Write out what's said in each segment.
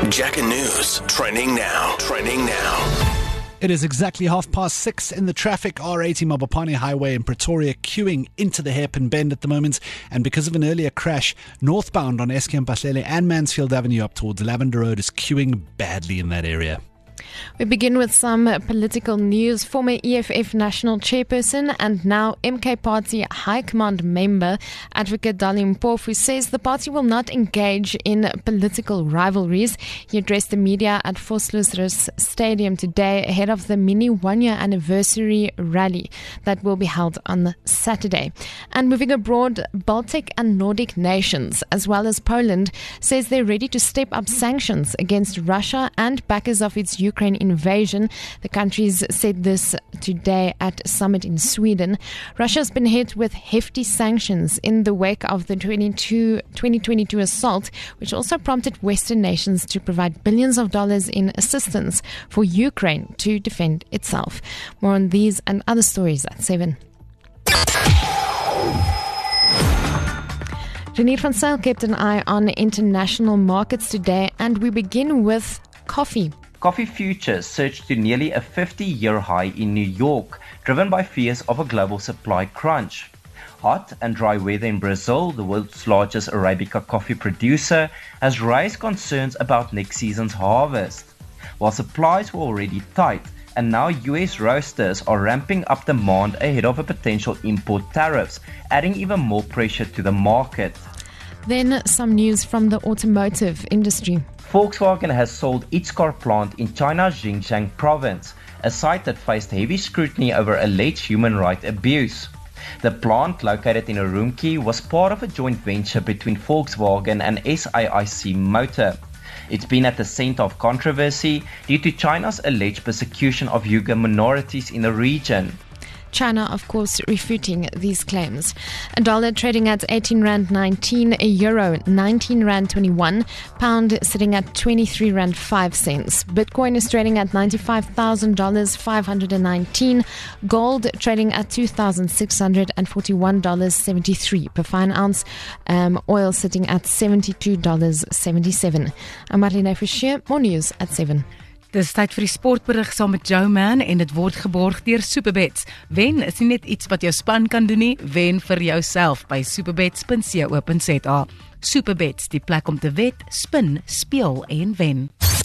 Jack and News, trending now. It is exactly 6:30 in the traffic. R80 Mabopane Highway in Pretoria queuing into the hairpin bend at the moment. And because of an earlier crash, northbound on Eskom Mpahlele and Mansfield Avenue up towards Lavender Road is queuing badly in that area. We begin with some political news. Former EFF National Chairperson and now MK Party High Command member, Advocate Dali Mpofu, says the party will not engage in political rivalries. He addressed the media at Vosloorus Stadium today ahead of the mini one-year anniversary rally that will be held on Saturday. And moving abroad, Baltic and Nordic nations, as well as Poland, says they're ready to step up sanctions against Russia and backers of its Ukraine invasion. The countries said this today at a summit in Sweden. Russia's been hit with hefty sanctions in the wake of the 2022 assault, which also prompted Western nations to provide billions of dollars in assistance for Ukraine to defend itself. More on these and other stories at 7. Renier van Zyl kept an eye on international markets today, and we begin with coffee. Coffee futures surged to nearly a 50-year high in New York, driven by fears of a global supply crunch. Hot and dry weather in Brazil, the world's largest Arabica coffee producer, has raised concerns about next season's harvest. While supplies were already tight, and now US roasters are ramping up demand ahead of a potential import tariffs, adding even more pressure to the market. Then some news from the automotive industry. Volkswagen has sold its car plant in China's Xinjiang province, a site that faced heavy scrutiny over alleged human rights abuse. The plant, located in Urumqi, was part of a joint venture between Volkswagen and SAIC Motor. It's been at the center of controversy due to China's alleged persecution of Uyghur minorities in the region. China, of course, refuting these claims. A dollar trading at 18 Rand 19, a euro 19 Rand 21, pound sitting at 23 Rand 5 cents. Bitcoin is trading at $95,000 519, gold trading at $2,641.73 per fine ounce, oil sitting at $72.77. I'm Marlene Forshey, more news at 7. Dis tyd vir die sportberig saam met Joe Man en dit word geborg deur Superbets. Wen is nie net iets wat jou span kan doen nie, wen vir jouself by superbets.co.za. Superbets, die plek om te wet, spin, speel en wen.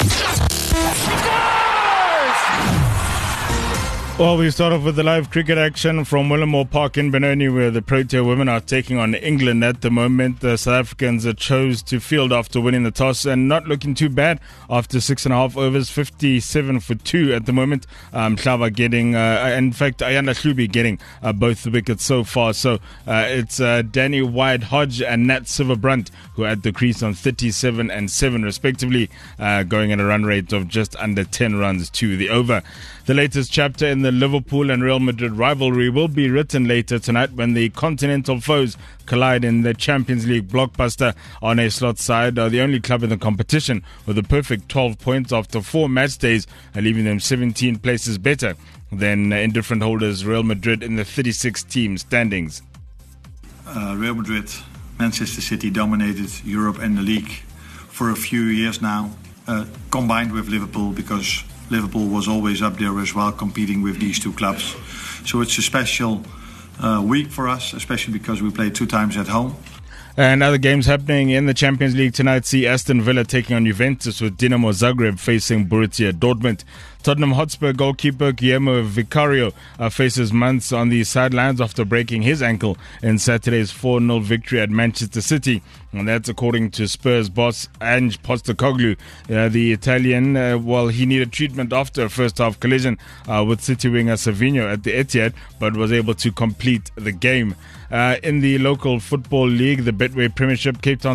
Well, we start off with the live cricket action from Willamore Park in Benoni, where the Protea women are taking on England at the moment. The South Africans chose to field after winning the toss and not looking too bad after 6.5 overs, 57 for 2 at the moment. Mhlava getting, in fact, Ayanda Hlubi getting both the wickets so far. So it's Danny White-Hodge and Nat Silverbrunt who are at the crease on 37 and 7 respectively, going at a run rate of just under 10 runs to the over. The latest chapter in the Liverpool and Real Madrid rivalry will be written later tonight when the continental foes collide in the Champions League blockbuster. Arne Slot's side are the only club in the competition with a perfect 12 points after 4 match days, leaving them 17 places better than indifferent holders Real Madrid in the 36-team standings. Real Madrid, Manchester City dominated Europe and the league for a few years now, combined with Liverpool, because Liverpool was always up there as well, competing with these two clubs. So it's a special week for us, especially because we play 2 times at home. And other games happening in the Champions League tonight see Aston Villa taking on Juventus, with Dinamo Zagreb facing Borussia Dortmund. Tottenham Hotspur goalkeeper Guillermo Vicario faces months on the sidelines after breaking his ankle in Saturday's 4-0 victory at Manchester City. And that's according to Spurs boss Ange Postecoglou. The Italian, he needed treatment after a first-half collision with City winger Savinho at the Etihad, but was able to complete the game. In the local football league, the Betway Premiership, Cape Town